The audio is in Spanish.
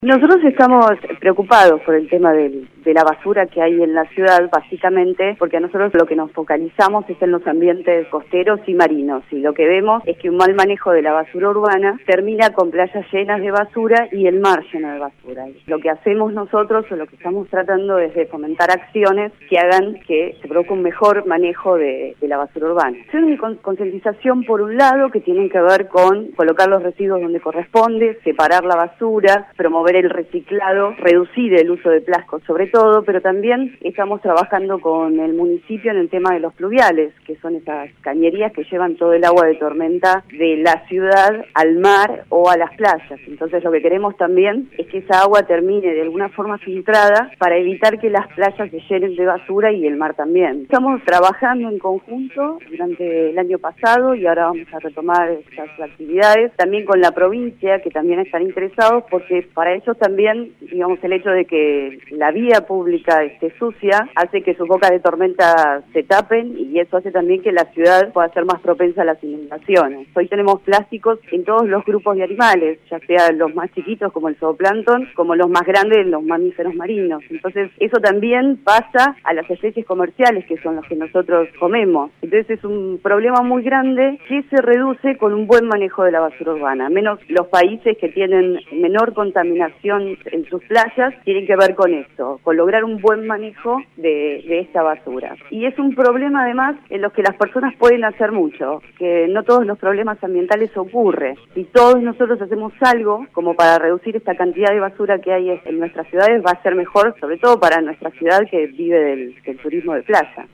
Nosotros estamos preocupados por el tema de la basura que hay en la ciudad, básicamente, porque a nosotros lo que nos focalizamos es en los ambientes costeros y marinos, y lo que vemos es que un mal manejo de la basura urbana termina con playas llenas de basura y el mar lleno de basura. Lo que hacemos nosotros, o lo que estamos tratando, es de fomentar acciones que hagan que se produzca un mejor manejo de la basura urbana. Es una concientización, por un lado, que tienen que ver con colocar los residuos donde corresponde, separar la basura, promover el reciclado, reducir el uso de plásticos sobre todo, pero también estamos trabajando con el municipio en el tema de los pluviales, que son esas cañerías que llevan todo el agua de tormenta de la ciudad al mar o a las playas. Entonces lo que queremos también es que esa agua termine de alguna forma filtrada para evitar que las playas se llenen de basura y el mar también. Estamos trabajando en conjunto durante el año pasado y ahora vamos a retomar estas actividades, también con la provincia, que también están interesados, porque para ellos también, digamos, el hecho de que la vía pública esté sucia hace que sus bocas de tormenta se tapen, y eso hace también que la ciudad pueda ser más propensa a las inundaciones. Hoy tenemos plásticos en todos los grupos de animales, ya sea los más chiquitos como el zooplancton, como los más grandes, los mamíferos marinos. Entonces eso también pasa a las especies comerciales, que son los que nosotros comemos. Entonces es un problema muy grande que se reduce con un buen manejo de la basura urbana. Menos los países que tienen menor contaminación en sus playas tienen que ver con esto, con lograr un buen manejo de esta basura. Y es un problema además en los que las personas pueden hacer mucho, que no todos los problemas ambientales ocurren. Si todos nosotros hacemos algo como para reducir esta cantidad de basura que hay en nuestras ciudades, va a ser mejor, sobre todo para nuestra ciudad que vive del turismo de playa.